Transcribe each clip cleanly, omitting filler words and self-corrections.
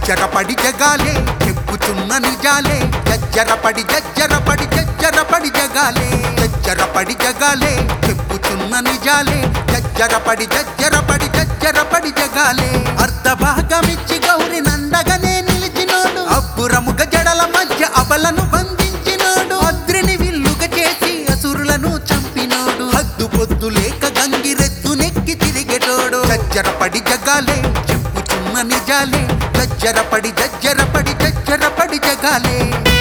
జజ్జరపడి జగాలే చెప్పుతున్న నిజాలే జజ్జరపడి జజ్జరపడి జజ్జరపడి జగాలే జజ్జరపడి జగాలే చెప్పుతున్న నిజాలే జజ్జరపడి జజ్జరపడి జజ్జరపడి జగాలే అర్ధభాగమిచ్చి గౌరి నందగనే నిలిచినోడు అబ్బురముగ జడల మధ్య అబలను బంధించినోడు అద్రిని విల్లుగా చేసి అసురులను చంపినోడు హద్దు పొద్దు లేక గంగిరెద్దు నెక్కి తిరిగేటోడు జజ్జరపడి జగాలే చెప్పుతున్న నిజాలే జజ్జరపడి జజ్జరపడి జజ్జరపడి జగాలే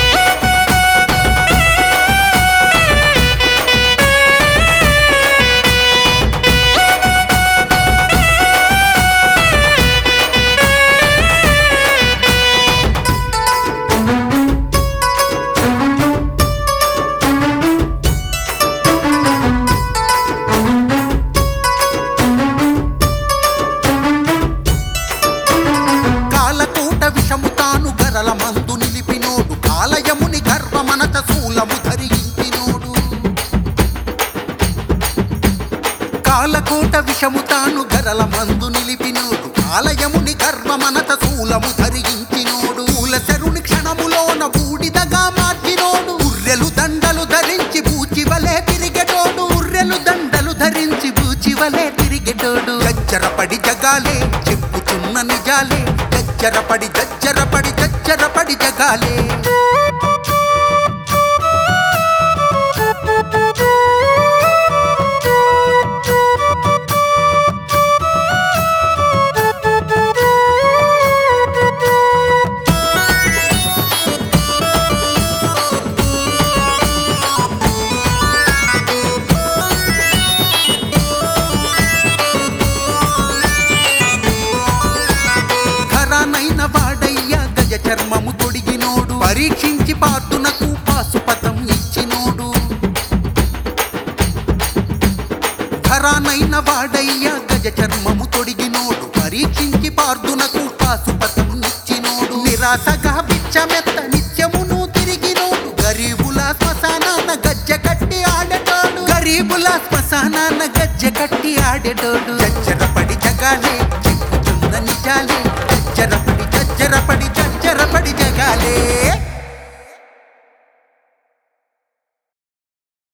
విషము తాను గరల మందు నిలిపినోడు కాలయముని గర్వమనత శూలము ధరించినోడు కాలకోట విషము తాను గరల మందు నిలిపినోడు కాలయముని గర్వమనత శూలము ధరించినోడు మూలశరుని క్షణములోన బూడిదగా మార్చినోడు ఉర్రెలు దండలు ధరించి బూచివలే తిరిగెటోడు ఉర్రెలు దండలు ధరించి బూచివలే తిరిగెటోడు జజ్జరపడి జగాలే చెప్పుతున్న నిజాలే జజ్జరపడి జజ్జరపడి జజ్జరపడి జగాలే వాడయ్య గజ చర్మము తొడిగినోడు పరీక్షించి పార్దునకు పాశుపతం ఇచ్చినోడు ధరానైన వాడయ్య గజ చర్మము తొడిగినోడు పరీక్షించి పార్దునకు పాశుపతం ఇచ్చినోడు నిరాశగా బిచ్చమెత్త నిత్యమును తిరిగినోడు గరీబుల శ్మశానాన గజ్జె కట్టి ఆడేటోడు గరీబుల శ్మశానాన గజ్జె కట్టి ఆడేటోడు